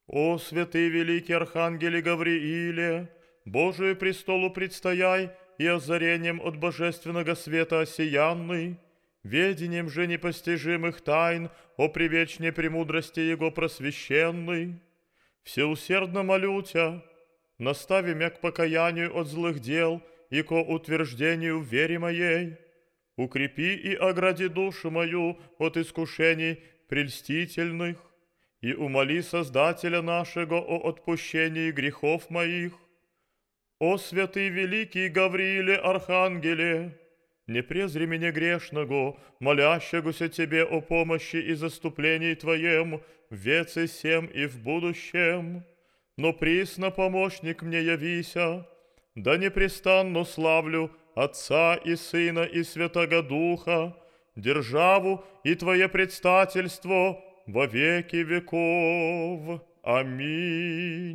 О, святый великий архангеле Гаврииле, Божию престолу предстояй и озарением от божественного света осиянный, ведением же непостижимых тайн о привечной премудрости Его просвященной. Всеусердно молю Тя, настави мя к покаянию от злых дел и ко утверждению в вере моей. Укрепи и огради душу мою от искушений прельстительных, и умоли Создателя нашего о отпущении грехов моих. О святый великий Гаврииле Архангеле, не презри меня грешного, молящегося Тебе о помощи и заступлении Твоем в веце сем и в будущем, но присно помощник мне явися, да непрестанно славлю Отца и Сына и Святого Духа, державу и Твое предстательство во веки веков. Аминь.